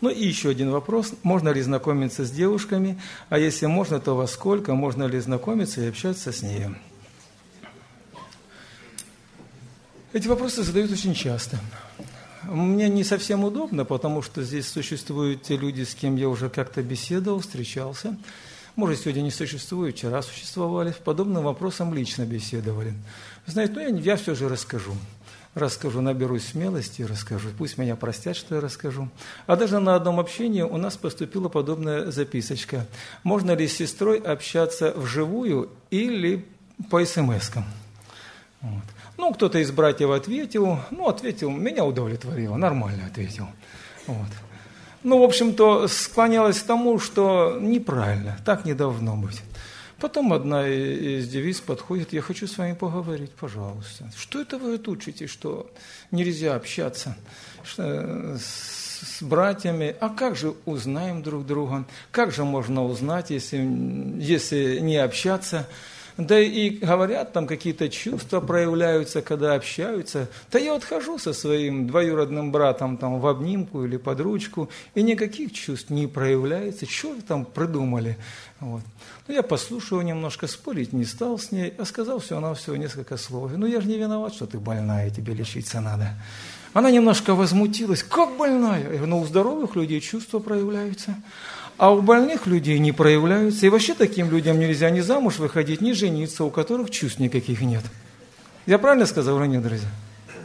Ну и еще один вопрос. Можно ли знакомиться с девушками? А если можно, то во сколько? Можно ли знакомиться и общаться с ней? Эти вопросы задают очень часто. Мне не совсем удобно, потому что здесь существуют те люди, с кем я уже как-то беседовал, встречался. Может, сегодня не существуют, вчера существовали. С подобным вопросом лично беседовали. Знаете, я все же расскажу. Наберусь смелости и расскажу. Пусть меня простят, что я расскажу. А даже на одном общении у нас поступила подобная записочка. Можно ли с сестрой общаться вживую или по смс-кам? Вот. Ну, кто-то из братьев ответил, меня удовлетворило, нормально ответил. Вот. Ну, в общем-то, склонялась к тому, что неправильно, так не должно быть. Потом одна из девиц подходит: я хочу с вами поговорить, пожалуйста. Что это вы учите, что нельзя общаться с братьями? А как же узнаем друг друга? Как же можно узнать, если не общаться? Да и говорят, там какие-то чувства проявляются, когда общаются. Да я вот хожу со своим двоюродным братом там в обнимку или под ручку, и никаких чувств не проявляется. Что вы там придумали? Вот. Ну, я послушал немножко, спорить не стал с ней, а сказал всего-навсего несколько слов. Ну, я же не виноват, что ты больная, тебе лечиться надо. Она немножко возмутилась. Как больная? Я говорю, ну, у здоровых людей чувства проявляются. А у больных людей не проявляются. И вообще таким людям нельзя ни замуж выходить, ни жениться, у которых чувств никаких нет. Я правильно сказал или нет, друзья?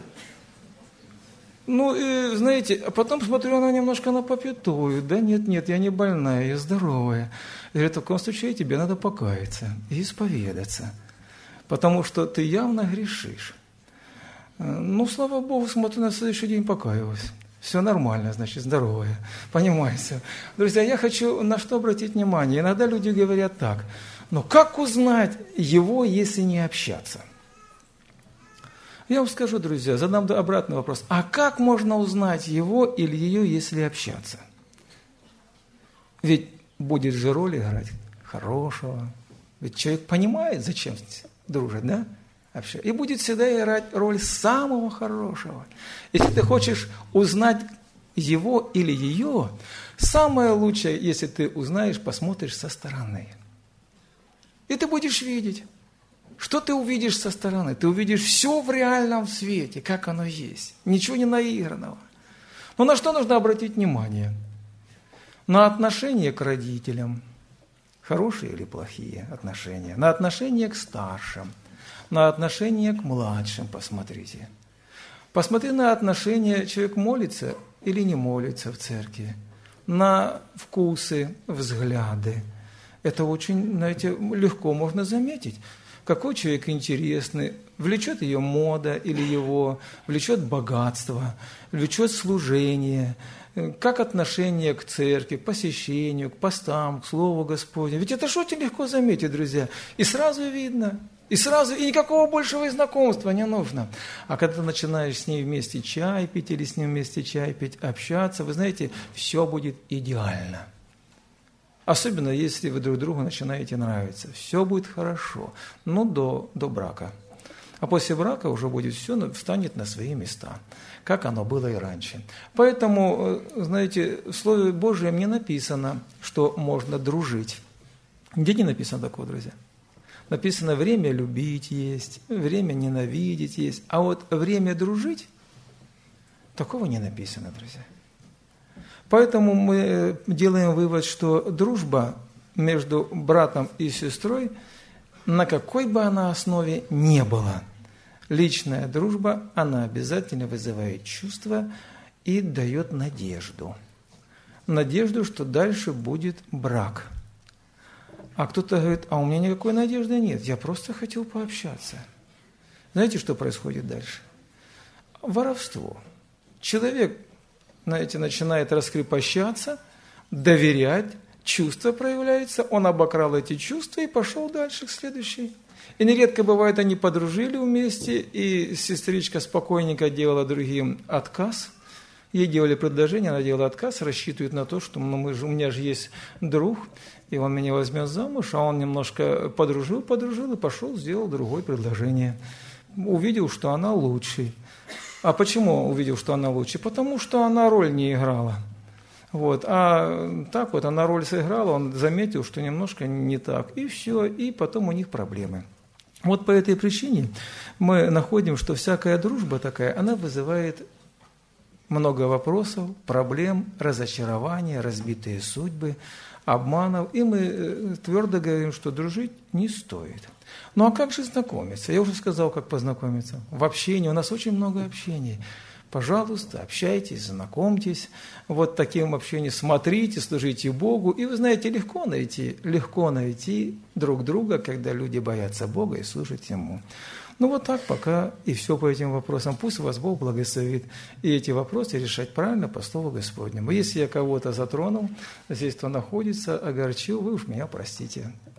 Ну, и, знаете, а потом смотрю, она немножко напопитует. Да нет, я не больная, я здоровая. Я говорю, в таком случае тебе надо покаяться и исповедаться, потому что ты явно грешишь. Ну, слава Богу, смотрю, на следующий день покаялась. Все нормально, значит, здоровое. Понимаете? Друзья, я хочу на что обратить внимание. Иногда люди говорят так: но как узнать его, если не общаться? Я вам скажу, друзья, задам обратный вопрос. А как можно узнать его или ее, если общаться? Ведь будет же роль играть хорошего. Ведь человек понимает, зачем дружит, да? И будет всегда играть роль самого хорошего. Если ты хочешь узнать его или ее, самое лучшее, если ты узнаешь, посмотришь со стороны. И ты будешь видеть. Что ты увидишь со стороны? Ты увидишь все в реальном свете, как оно есть. Ничего не наигранного. Но на что нужно обратить внимание? На отношение к родителям. Хорошие или плохие отношения. На отношение к старшим. На отношение к младшим посмотрите. Посмотри на отношение, человек молится или не молится в церкви. На вкусы, взгляды. Это очень, знаете, легко можно заметить. Какой человек интересный, влечет ее мода или его, влечет богатство, влечет служение, как отношение к церкви, к посещению, к постам, к Слову Господню. Ведь это же очень легко заметить, друзья. И сразу видно. И никакого большего знакомства не нужно. А когда ты начинаешь с ней вместе чай пить или с ним вместе чай пить, общаться, вы знаете, все будет идеально. Особенно, если вы друг другу начинаете нравиться. Все будет хорошо, но до брака. А после брака уже будет все, встанет на свои места, как оно было и раньше. Поэтому, знаете, в Слове Божьем не написано, что можно дружить. Где не написано такого, друзья? Написано, время любить есть, время ненавидеть есть. А вот время дружить, такого не написано, друзья. Поэтому мы делаем вывод, что дружба между братом и сестрой, на какой бы она основе ни была, личная дружба, она обязательно вызывает чувства и дает надежду. Надежду, что дальше будет брак. А кто-то говорит, а у меня никакой надежды нет, я просто хотел пообщаться. Знаете, что происходит дальше? Воровство. Человек, знаете, начинает раскрепощаться, доверять, чувства проявляются, он обокрал эти чувства и пошел дальше к следующей. И нередко бывает, они подружили вместе, и сестричка спокойненько делала другим отказ. Ей делали предложение, она делала отказ, рассчитывает на то, что у меня же есть друг, и он меня возьмет замуж, а он немножко подружил, и пошел, сделал другое предложение. Увидел, что она лучший. А почему увидел, что она лучше? Потому что она роль не играла. Вот. А так вот она роль сыграла, он заметил, что немножко не так, и все, и потом у них проблемы. Вот по этой причине мы находим, что всякая дружба такая, она вызывает много вопросов, проблем, разочарования, разбитые судьбы, обманов. И мы твердо говорим, что дружить не стоит. Ну а как же знакомиться? Я уже сказал, как познакомиться. В общении. У нас очень много общений. Пожалуйста, общайтесь, знакомьтесь. Вот таким общением смотрите, служите Богу. И вы знаете, легко найти друг друга, когда люди боятся Бога и служат Ему. Ну вот так пока и все по этим вопросам. Пусть вас Бог благословит. И эти вопросы решать правильно по Слову Господнему. Если я кого-то затронул, здесь кто находится, огорчил, вы уж меня простите.